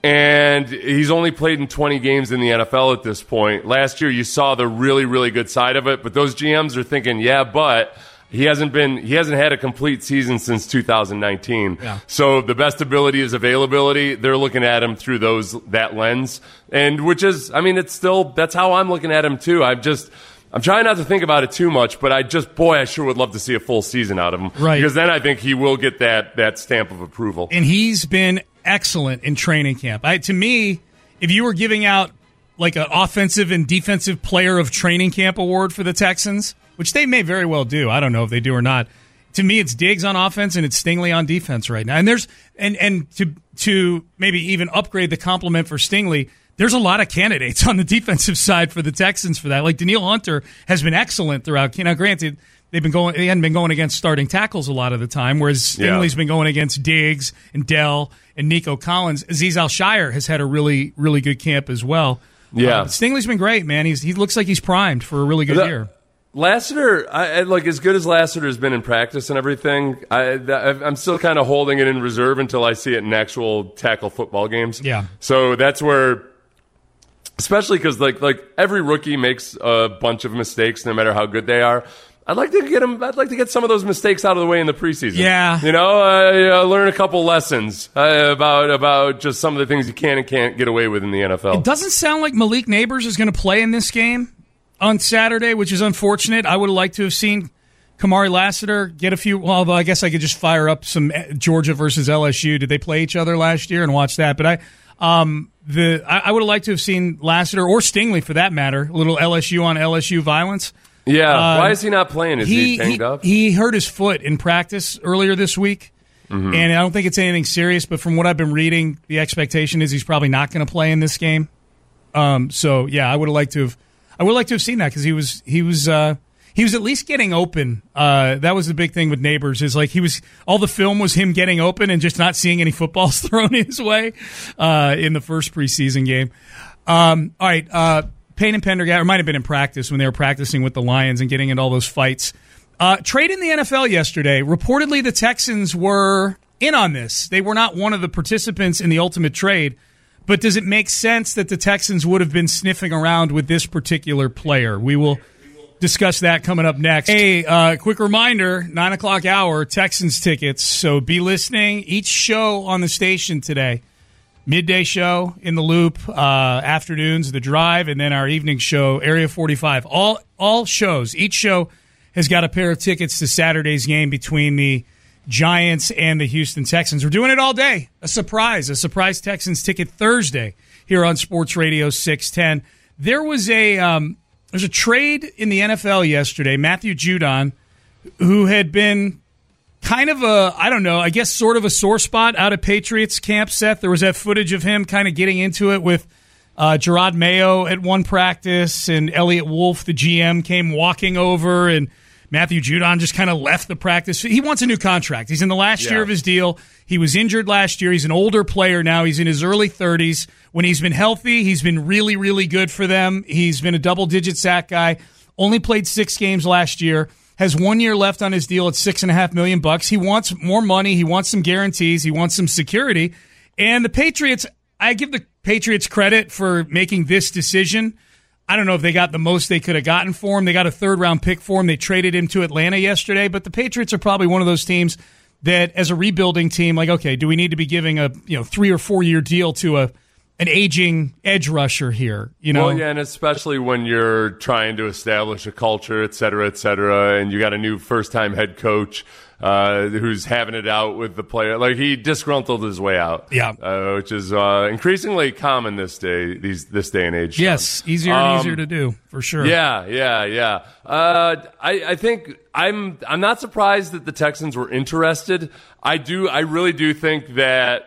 and he's only played in twenty games in the N F L at this point. Last year, you saw the really, really good side of it, but those G Ms are thinking, yeah, but he hasn't been he hasn't had a complete season since two thousand nineteen. Yeah. So the best ability is availability. They're looking at him through those that lens, and which is, I mean, it's still that's how I'm looking at him too. I'm just. I'm trying not to think about it too much, but I just, boy, I sure would love to see a full season out of him. Right. Because then I think he will get that that stamp of approval. And he's been excellent in training camp. I, to me, if you were giving out like an offensive and defensive player of training camp award for the Texans, which they may very well do, I don't know if they do or not. To me, it's Diggs on offense and it's Stingley on defense right now. And there's and and to to maybe even upgrade the compliment for Stingley. There's a lot of candidates on the defensive side for the Texans for that. Like Danielle Hunter has been excellent throughout. Now, granted, they've been going. They hadn't been going against starting tackles a lot of the time, whereas Stingley's yeah. been going against Diggs and Dell and Nico Collins. Azeez Al-Shaair has had a really, really good camp as well. Yeah, uh, Stingley's been great, man. He's he looks like he's primed for a really good the, year. Lassiter, I, like as good as Lassiter has been in practice and everything, I, I'm still kind of holding it in reserve until I see it in actual tackle football games. Yeah. So that's where, especially because like like every rookie makes a bunch of mistakes, no matter how good they are. I'd like to get them. I'd like to get some of those mistakes out of the way in the preseason. Yeah, you know, uh, uh, learn a couple lessons uh, about about just some of the things you can and can't get away with in the N F L. It doesn't sound like Malik Neighbors is going to play in this game on Saturday, which is unfortunate. I would have liked to have seen Kamari Lassiter get a few. Well, although I guess I could just fire up some Georgia versus L S U. Did they play each other last year and watch that? But I, um, the I, I would have liked to have seen Lassiter or Stingley for that matter. A little L S U on L S U violence. Yeah, uh, why is he not playing? Is he, he banged he, up? He hurt his foot in practice earlier this week. Mm-hmm. And I don't think it's anything serious, but from what I've been reading, the expectation is he's probably not going to play in this game. Um, so yeah, I would have liked to have, I would like to have seen that because he was he was uh, he was at least getting open. Uh, that was the big thing with Neighbors is like he was all the film was him getting open and just not seeing any footballs thrown his way uh, in the first preseason game. Um, all right, uh, Payne and Pendergast, or might have been in practice when they were practicing with the Lions and getting into all those fights. Uh, trade in the N F L yesterday. Reportedly, the Texans were in on this. They were not one of the participants in the ultimate trade. But does it make sense that the Texans would have been sniffing around with this particular player? We will discuss that coming up next. Hey, uh, quick reminder, nine o'clock hour, Texans tickets. So be listening. Each show on the station today. Midday show in the Loop, uh, afternoons, The Drive, and then our evening show, Area forty-five. All all shows. Each show has got a pair of tickets to Saturday's game between the Giants and the Houston Texans. We're doing it all day. A surprise. A surprise Texans ticket Thursday here on Sports Radio six ten. There was a um, there's a trade in the N F L yesterday. Matthew Judon, who had been kind of a, I don't know, I guess sort of a sore spot out of Patriots camp, Seth. There was that footage of him kind of getting into it with uh, Gerard Mayo at one practice, and Elliott Wolf, the G M, came walking over, and Matthew Judon just kind of left the practice. He wants a new contract. He's in the last yeah. year of his deal. He was injured last year. He's an older player now. He's in his early thirties. When he's been healthy, he's been really, really good for them. He's been a double-digit sack guy. Only played six games last year. Has one year left on his deal at six and a half million bucks. He wants more money. He wants some guarantees. He wants some security. And the Patriots, I give the Patriots credit for making this decision. I don't know if they got the most they could have gotten for him. They got a third round pick for him. They traded him to Atlanta yesterday, but the Patriots are probably one of those teams that, as a rebuilding team, like, okay, do we need to be giving a you know three or four year deal to a an aging edge rusher here? You know, well, yeah, and especially when you're trying to establish a culture, et cetera, et cetera, and you got a new first time head coach uh, who's having it out with the player. Like, he disgruntled his way out, yeah, uh, which is uh, increasingly common this day, these this day and age. Yes, Sean. easier and um, easier to do for sure. Yeah, yeah, yeah. Uh, I, I think I'm I'm not surprised that the Texans were interested. I do, I really do think that.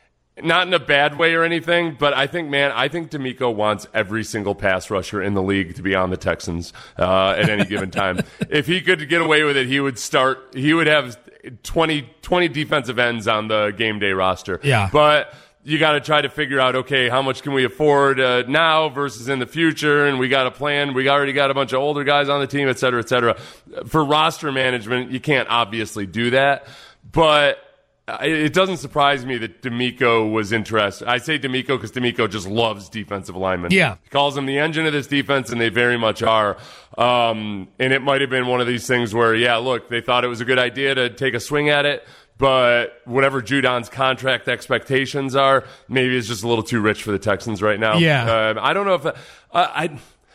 Not in a bad way or anything, but I think, man, I think DeMeco wants every single pass rusher in the league to be on the Texans uh, at any given time. If he could get away with it, he would start. He would have twenty, twenty defensive ends on the game day roster. Yeah, but you got to try to figure out, okay, how much can we afford uh, now versus in the future, and we got a plan. We already got a bunch of older guys on the team, et cetera, et cetera. For roster management, you can't obviously do that, but. it doesn't surprise me that D'Amico was interested. I say D'Amico because D'Amico just loves defensive linemen. Yeah. He calls them the engine of this defense, and they very much are. Um, and it might have been one of these things where, yeah, look, they thought it was a good idea to take a swing at it, but whatever Judon's contract expectations are, maybe it's just a little too rich for the Texans right now. Yeah. Uh, I don't know if uh, I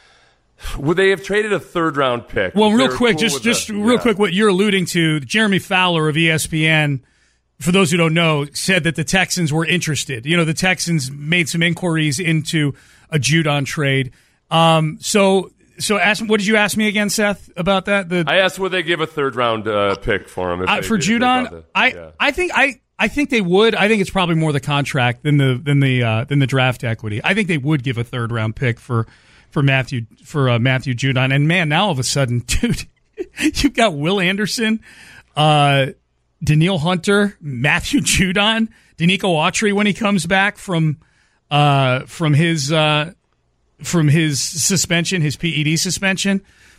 would they have traded a third round pick. Well, real quick, cool just just the, real yeah. quick, what you're alluding to, Jeremy Fowler of E S P N, for those who don't know, said that the Texans were interested. You know, the Texans made some inquiries into a Judon trade. Um, so, so ask, what did you ask me again, Seth, about that? The, I asked would they give a third round uh, pick for him if uh, they, for if Judon. The, I yeah. I think I. I think they would. I think it's probably more the contract than the than the uh, than the draft equity. I think they would give a third round pick for for Matthew for uh, Matthew Judon. And man, now all of a sudden, dude, you've got Will Anderson, uh, Danielle Hunter, Matthew Judon, Danico Autry when he comes back from uh, from his uh, from his suspension, his P E D suspension.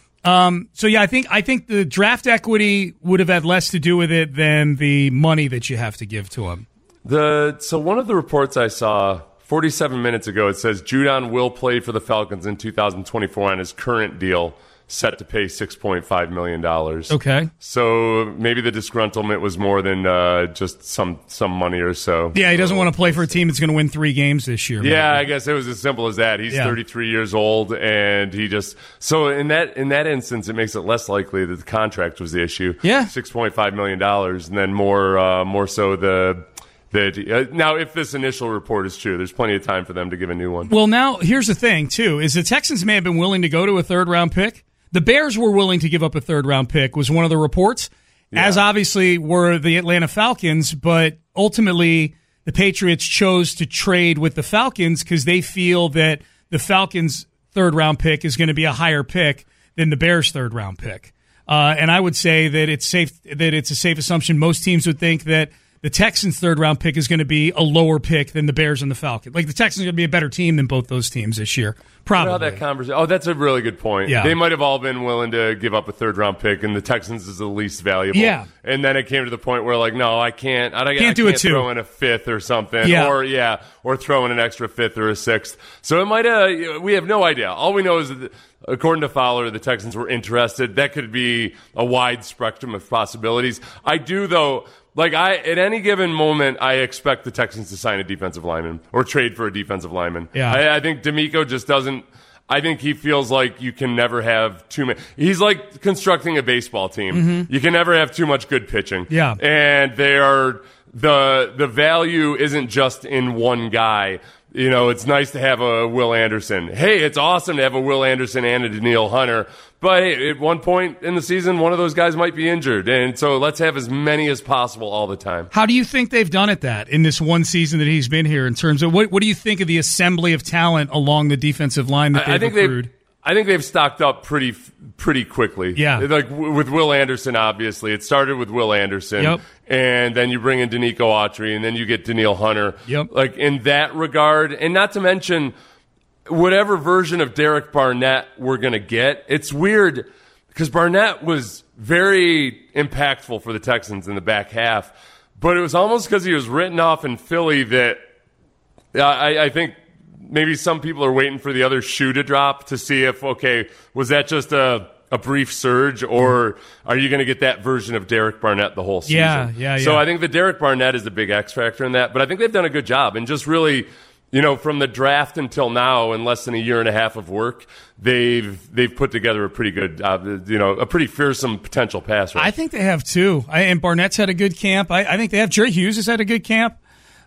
Um, so yeah, I think I think the draft equity would have had less to do with it than the money that you have to give to him. The so one of the reports I saw forty-seven minutes ago, it says Judon will play for the Falcons in two thousand twenty-four on his current deal, set to pay six point five million dollars. Okay. So maybe the disgruntlement was more than uh, just some some money or so. Yeah, he doesn't want to play for a team that's going to win three games this year. Yeah, maybe. I guess it was as simple as that. He's Yeah. thirty-three years old, and he just so in that in that instance, it makes it less likely that the contract was the issue. Yeah, six point five million dollars, and then more uh, more so the. That, uh, now, if this initial report is true, there's plenty of time for them to give a new one. Well, now, here's the thing, too, is the Texans may have been willing to go to a third-round pick. The Bears were willing to give up a third-round pick, was one of the reports, yeah. as obviously were the Atlanta Falcons, but ultimately the Patriots chose to trade with the Falcons because they feel that the Falcons' third-round pick is going to be a higher pick than the Bears' third-round pick. Uh, and I would say that it's safe that it's a safe assumption most teams would think that the Texans' third-round pick is going to be a lower pick than the Bears and the Falcons. Like, the Texans are going to be a better team than both those teams this year. Probably. How that conversation. Oh, that's a really good point. Yeah. They might have all been willing to give up a third-round pick, and the Texans is the least valuable. Yeah. And then it came to the point where, like, no, I can't. I, can't I do can't it too. throw in a fifth or something. Yeah. Or, yeah, or throw in an extra fifth or a sixth. So it might have, we have no idea. All we know is that, according to Fowler, the Texans were interested. That could be a wide spectrum of possibilities. I do, though. Like, I at any given moment, I expect the Texans to sign a defensive lineman or trade for a defensive lineman. Yeah. I, I think D'Amico just doesn't – I think he feels like you can never have too many – he's like constructing a baseball team. Mm-hmm. You can never have too much good pitching. Yeah. And they are – the the value isn't just in one guy. You know, it's nice to have a Will Anderson. Hey, it's awesome to have a Will Anderson and a Danielle Hunter. But hey, at one point in the season, one of those guys might be injured. And so let's have as many as possible all the time. How do you think they've done it that in this one season that he's been here in terms of what, what do you think of the assembly of talent along the defensive line that they've I think accrued? They've, I think they've stocked up pretty pretty quickly. Yeah. Like w- with Will Anderson, obviously. It started with Will Anderson. Yep. And then you bring in Danico Autry, and then you get Danielle Hunter. Yep. Like, in that regard, and not to mention whatever version of Derek Barnett we're going to get. It's weird because Barnett was very impactful for the Texans in the back half, but it was almost because he was written off in Philly that uh, I, I think maybe some people are waiting for the other shoe to drop to see if, okay, was that just a, a brief surge, or are you going to get that version of Derek Barnett the whole season? Yeah, yeah, yeah. So I think that Derek Barnett is the big X factor in that, but I think they've done a good job. And just really, you know, from the draft until now, in less than a year and a half of work, they've they've put together a pretty good, uh, you know, a pretty fearsome potential pass rush. I think they have too. I, and Barnett's had a good camp. I, I think they have. Jerry Hughes has had a good camp.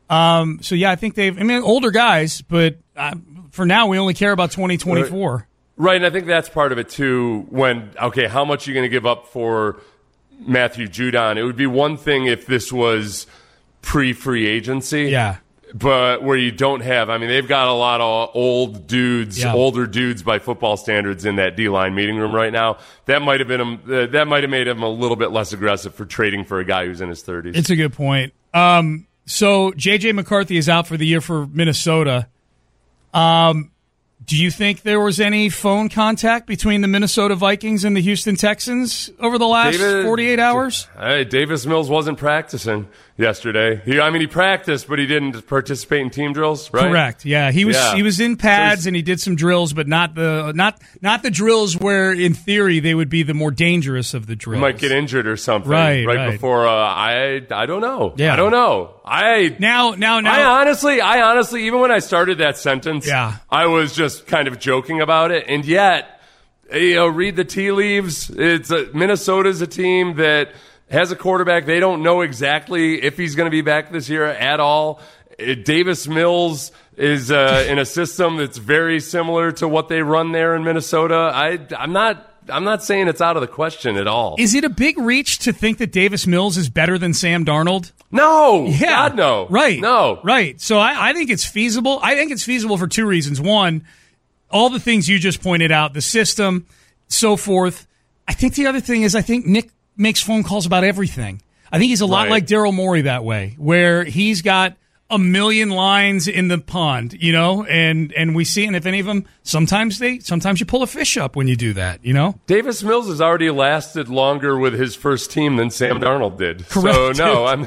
Um, so yeah, I think they've. I mean, older guys, but uh, for now, we only care about twenty twenty-four. Right, and I think that's part of it too. When okay, how much are you going to give up for Matthew Judon? It would be one thing if this was pre-free agency. Yeah. But where you don't have, I mean, they've got a lot of old dudes, yeah. older dudes by football standards in that D-line meeting room right now. That might have been him, uh, that might have made him a little bit less aggressive for trading for a guy who's in his thirties. It's a good point. Um, so J J McCarthy is out for the year for Minnesota. Um, Do you think there was any phone contact between the Minnesota Vikings and the Houston Texans over the last David, forty-eight hours? Hey, Davis Mills wasn't practicing yesterday. He, I mean, he practiced, but he didn't participate in team drills, right? Correct. Yeah, he was yeah. he was in pads so and he did some drills, but not the not not the drills where, in theory, they would be the more dangerous of the drills. He might get injured or something, right? Right, right. before. Uh, I I don't know. Yeah. I don't know. I now now now. I honestly, I honestly, even when I started that sentence, yeah. I was just kind of joking about it, and yet, you know, read the tea leaves. It's a, Minnesota's a team that has a quarterback. They don't know exactly if he's going to be back this year at all. It, Davis Mills is uh, in a system that's very similar to what they run there in Minnesota. I, I'm not. I'm not saying it's out of the question at all. Is it a big reach to think that Davis Mills is better than Sam Darnold? No. Yeah. God, no. Right. No. Right. So I, I think it's feasible. I think it's feasible for two reasons. One, all the things you just pointed out, the system, so forth. I think the other thing is I think Nick makes phone calls about everything. I think he's a lot right. like Daryl Morey that way, where he's got a million lines in the pond, you know, and, and we see, and if any of them, sometimes they, sometimes you pull a fish up when you do that, you know? Davis Mills has already lasted longer with his first team than Sam Darnold did. Correct. So, no, I'm.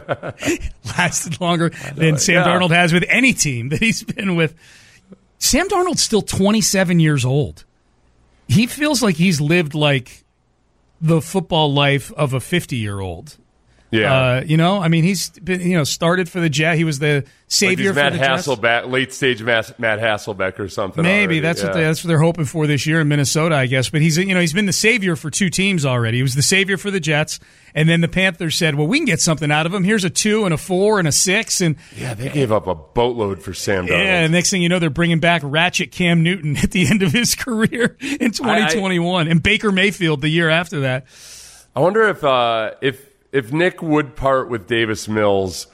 lasted longer than Sam yeah. Darnold has with any team that he's been with. Sam Darnold's still twenty-seven years old. He feels like he's lived like the football life of a fifty-year-old. Yeah, uh, you know, I mean, he's been, you know, started for the Jets. He was the savior like for Matt the Jets. Hasselbeck, late stage Matt, Matt Hasselbeck or something. Maybe already. that's yeah. what they, that's what they're hoping for this year in Minnesota, I guess. But he's you know he's been the savior for two teams already. He was the savior for the Jets, and then the Panthers said, "Well, we can get something out of him. Here's a two and a four and a six." And yeah, they gave up a boatload for Sam Darnold. Yeah, and next thing you know, they're bringing back Ratchet Cam Newton at the end of his career in twenty twenty-one, I, I, and Baker Mayfield the year after that. I wonder if uh, if. If Nick would part with Davis Mills,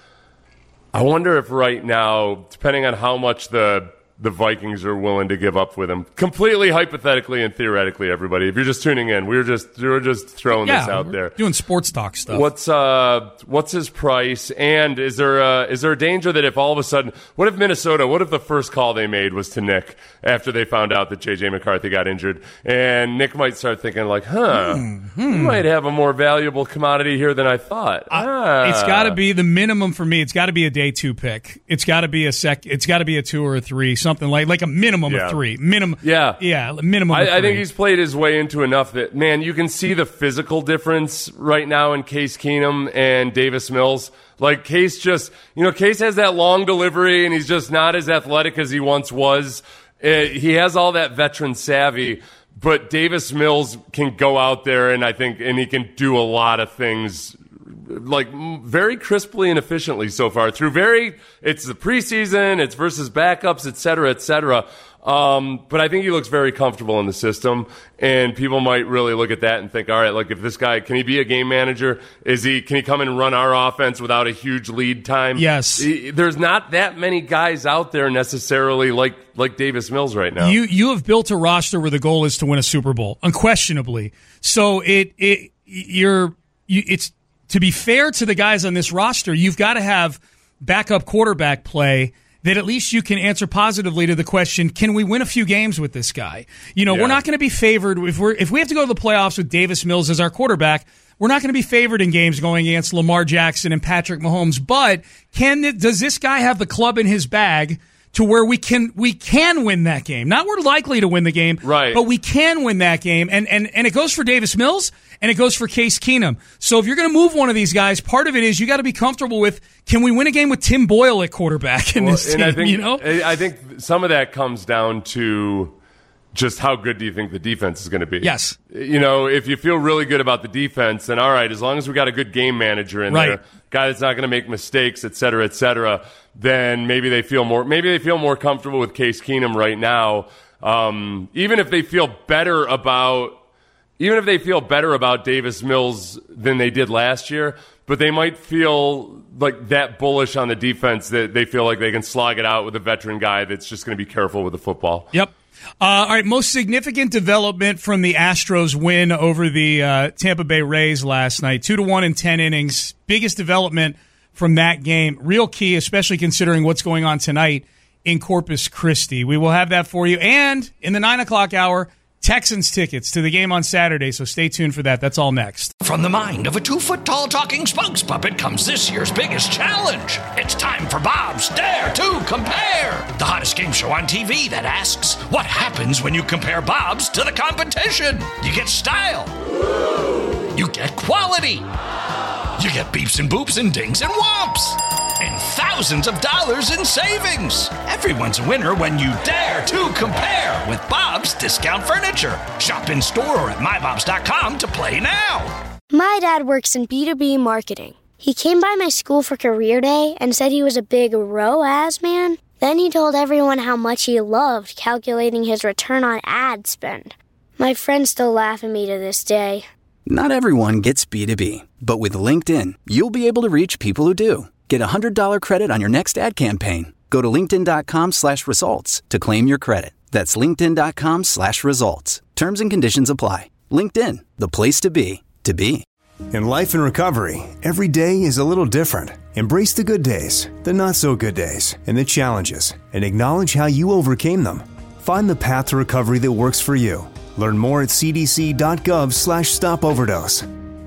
I wonder if right now, depending on how much the the Vikings are willing to give up with him, completely hypothetically and theoretically, everybody, if you're just tuning in, we were just we were just throwing yeah, this out there, doing sports talk stuff. What's uh what's his price, and is there uh, is there a danger that if all of a sudden, what if Minnesota, what if the first call they made was to Nick after they found out that J J McCarthy got injured, and Nick might start thinking like, huh, mm-hmm. we might have a more valuable commodity here than I thought. Uh, ah. It's got to be the minimum for me. It's got to be a day two pick. It's got to be a sec. It's got to be a two or a three, something like like a minimum yeah. of three. Minimum. Yeah, yeah, minimum. I, of three. I think he's played his way into enough that man, you can see the physical difference right now in Case Keenum and Davis Mills. Like Case just, you know, Case has that long delivery, and he's just not as athletic as he once was. Uh, he has all that veteran savvy, but Davis Mills can go out there, and I think, and he can do a lot of things, like very crisply and efficiently so far. Through very, it's the preseason, it's versus backups, et cetera, et cetera. Um, but I think he looks very comfortable in the system, and people might really look at that and think, all right, like if this guy, can he be a game manager? Is he, can he come and run our offense without a huge lead time? Yes. He, there's not that many guys out there necessarily like, like Davis Mills right now. You, you have built a roster where the goal is to win a Super Bowl, unquestionably. So it, it, you're, you, it's, to be fair to the guys on this roster, you've got to have backup quarterback play that at least you can answer positively to the question, can we win a few games with this guy? You know, yeah. we're not going to be favored. If we're if we have to go to the playoffs with Davis Mills as our quarterback, we're not going to be favored in games going against Lamar Jackson and Patrick Mahomes. But can does this guy have the club in his bag to where we can we can win that game? Not we're likely to win the game, right? But we can win that game. And and and it goes for Davis Mills and it goes for Case Keenum. So if you're going to move one of these guys, part of it is you got to be comfortable with, can we win a game with Tim Boyle at quarterback in well, this team? I think, you know, I think some of that comes down to just how good do you think the defense is going to be? Yes. You know, if you feel really good about the defense, then all right, as long as we got a good game manager in right. there, guy that's not going to make mistakes, et cetera, et cetera, then maybe they feel more, maybe they feel more comfortable with Case Keenum right now. Um, even if they feel better about, even if they feel better about Davis Mills than they did last year, but they might feel like that bullish on the defense that they feel like they can slog it out with a veteran guy that's just going to be careful with the football. Yep. Uh, all right, most significant development from the Astros win over the uh, Tampa Bay Rays last night. Two to one in ten innings. Biggest development from that game. Real key, especially considering what's going on tonight in Corpus Christi. We will have that for you. And in the nine o'clock hour, Texans tickets to the game on Saturday, so stay tuned for that. That's all next. From the mind of a two-foot-tall talking spokes puppet comes this year's biggest challenge. It's time for Bob's Dare to Compare, the hottest game show on T V that asks, what happens when you compare Bob's to the competition? You get style. You get quality. You get beeps and boops and dings and whomps. And thousands of dollars in savings. Everyone's a winner when you dare to compare with Bob's Discount Furniture. Shop in store or at my bobs dot com to play now. My dad works in B two B marketing. He came by my school for career day and said he was a big R O A S man. Then he told everyone how much he loved calculating his return on ad spend. My friends still laugh at me to this day. Not everyone gets B two B, but with LinkedIn, you'll be able to reach people who do. Get a one hundred dollars credit on your next ad campaign. Go to linkedin.com slash results to claim your credit. That's linkedin.com slash results. Terms and conditions apply. LinkedIn, the place to be, to be. In life and recovery, every day is a little different. Embrace the good days, the not so good days, and the challenges, and acknowledge how you overcame them. Find the path to recovery that works for you. Learn more at cdc.gov slash stop overdose.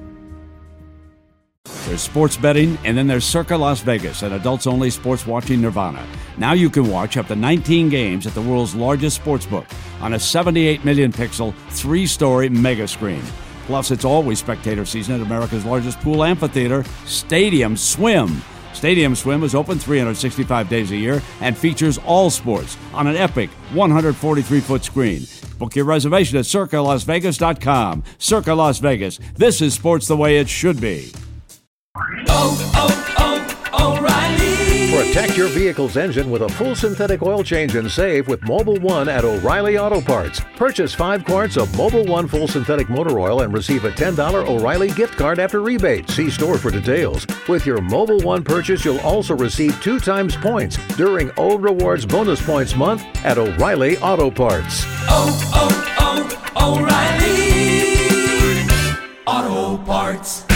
There's sports betting, and then there's Circa Las Vegas, an adults-only sports watching nirvana. Now you can watch up to nineteen games at the world's largest sportsbook on a seventy-eight million pixel, three-story mega screen. Plus, it's always spectator season at America's largest pool amphitheater, Stadium Swim. Stadium Swim is open three hundred sixty-five days a year and features all sports on an epic one hundred forty-three foot screen. Book your reservation at circa las vegas dot com. Circa Las Vegas. This is sports the way it should be. Oh, oh, oh, O'Reilly. Protect your vehicle's engine with a full synthetic oil change and save with Mobil one at O'Reilly Auto Parts. Purchase five quarts of Mobil one full synthetic motor oil and receive a ten dollars O'Reilly gift card after rebate. See store for details. With your Mobil one purchase, you'll also receive two times points during O Rewards Bonus Points Month at O'Reilly Auto Parts. Oh, oh, oh, O'Reilly Auto Parts.